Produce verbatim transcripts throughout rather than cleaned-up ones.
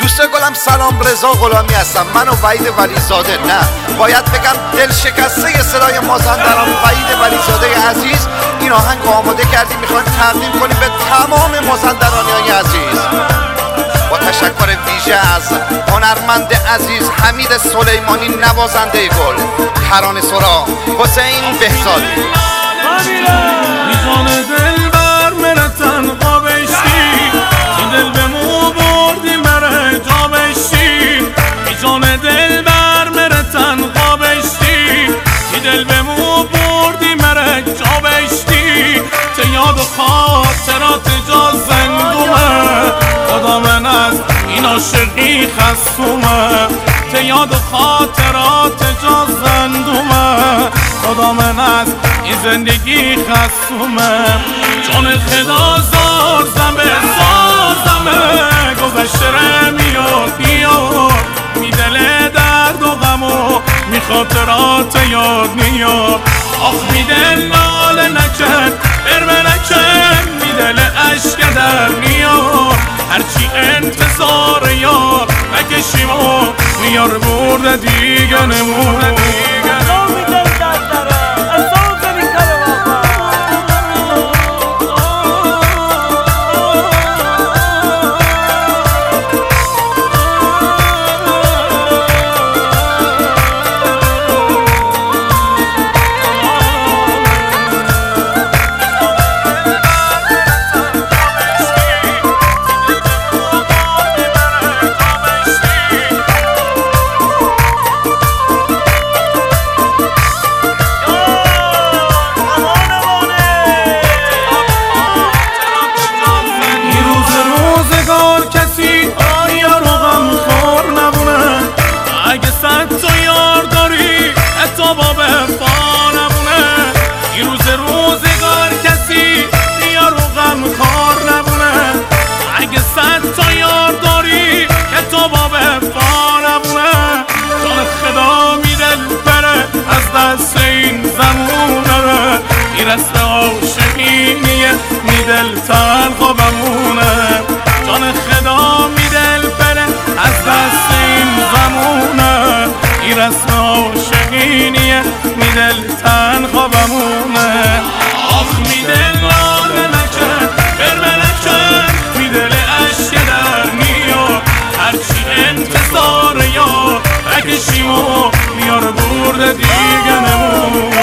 دوست گلم سلام، رضا غلامی هستم. من و وحید ولیزاده، نه باید بگم دل شکسته صدای مازندران وحید ولیزاده عزیز این آهنگ آماده کردیم، میخوایم تقدیم کنیم به تمام مازندرانیان عزیز. با تشکر ویژه از هنرمند عزیز حمید سلیمانی نوازنده گل، ترانه سرا حسین بهزادی. میزان دل بر مره تنها بشتی، تو دل به مو بردی مره جا بشتی. میزان دل بر مره تنها بشتی، تو دل به مو بردی مره جا بشتی. ته یاد و خاطرات جا زندومه، خدا من از این عاشقی خستومه. ته یاد و خاطرات جا زندومه، خدا من از این زندگی خستومه. جان خدا زار زمه زار زمه، گذشته ره میاد میاد، می دل درد و غم و می خاطرات یاد میاد. آخ می دل ناله نکن برمه نکن، می دل عشق در میاد. هرچی انتظار یار نکشیم و میار برده دیگه نمونه دیگه نمونه. رسم عاشقینیه می دل تنها بمونه. جان خدا می دل بره از دست این زمونه. این رسم عاشقینیه می دل تنها بمونه. آخ می دل ناله نکن برمه نکن، می دل عشق در میاد. هرچی انتظار یار بکشیم و میار برده دیگه نمون.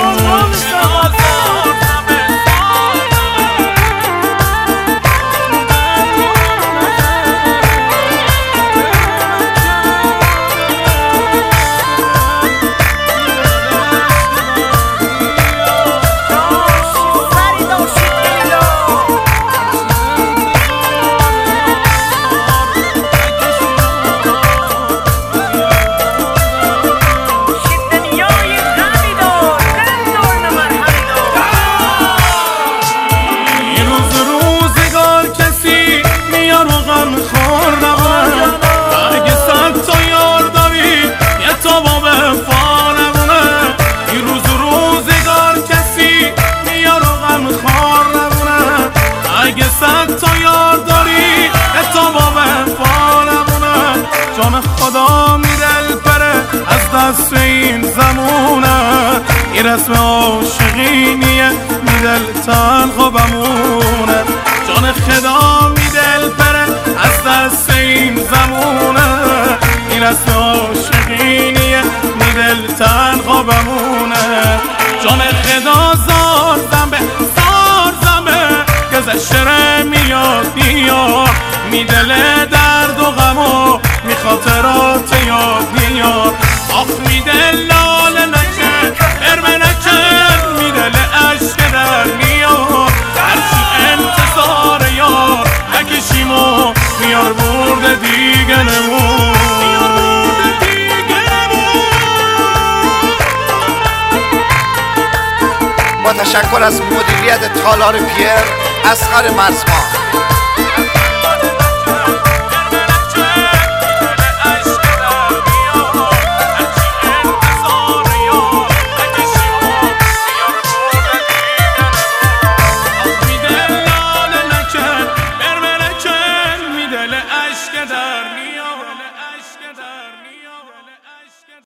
جان خدا می دل پره از دست این زمونه. این رسم عاشقینیه می دل تنها بمونه. جان خدا می دل پره از دست این زمونه. این رسم عاشقینیه می دل تنها بمونه. جان خدا زار زمه زار زمه، گذشته ره میاد میاد. می دل درد و غم و می خاطرات یاد میاد. آخ می دل لاله نکن برمه نکن، می دل عشق در میاد. هرچی انتظار یار نکشیم و میار برده دیگه نمون. با تشکر از مدیریت تالار پیر اصغر مرزما. دل که در میان